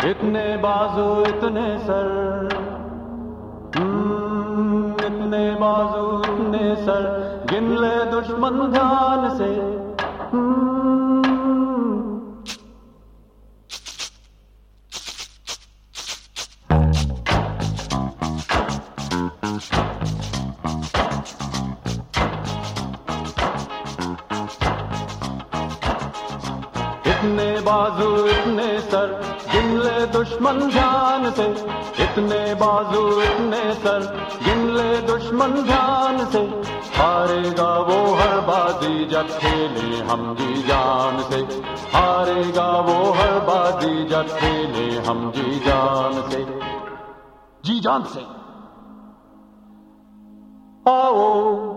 इतने बाजू इतने सर, इतने बाजू इतने सर, गिन ले दुश्मन ध्यान से। इतने बाजू इतने सर, गिन ले दुश्मन ध्यान से। इतने बाजू इतने सर, गिन ले दुश्मन ध्यान से। हारेगा वो हर बाजी जब खेले हम जी जान से। हारेगा वो हर बाजी जब खेले हम जी जान से। जी जान से। आओ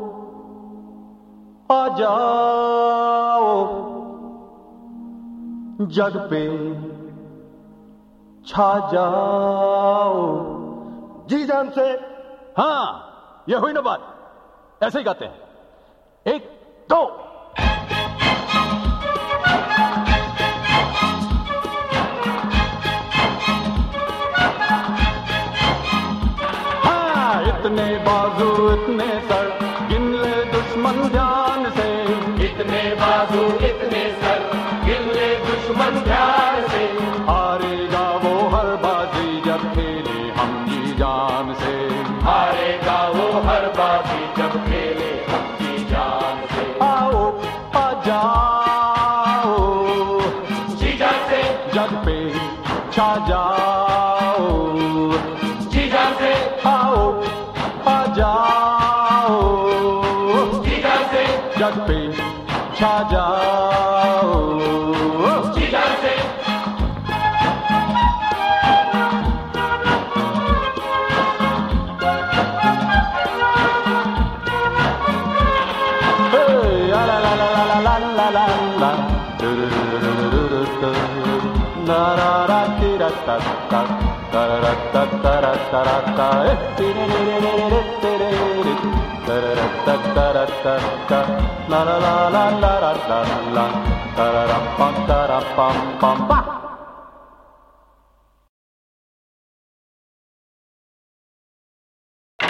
आ जाओ, जग पे छा जाओ जी जान से। हाँ, ये हुई ना बात, ऐसे ही गाते हैं। एक दो। हाँ, इतने बाजू इतने सर, गिन ले दुश्मन ध्यान से। इतने बाजू इतने सर, गिन ले दुश्मन ध्यान से। हारेगा वो हर बाजी जब खेले हम जी जान से। हारेगा वो हर बाजी जब खेले हम जी जान से। आओ आ जाओ, जी जान से। जग पे छा जाओ जी जान से। आओ आ जाओ, जी जान से। जग पे छा जाओ जी जान से। ला ला ला ला ला ला ला ला ला, ला रा रा टी रा ता ता, ता रा ता ता रा ता रा ता, टी रे रे रे रे रे टे रे रे, ता रा ता ता रा ता ता, ला ला ला ला ला ला ला ला, ता रा पम ता रा पम पम पा।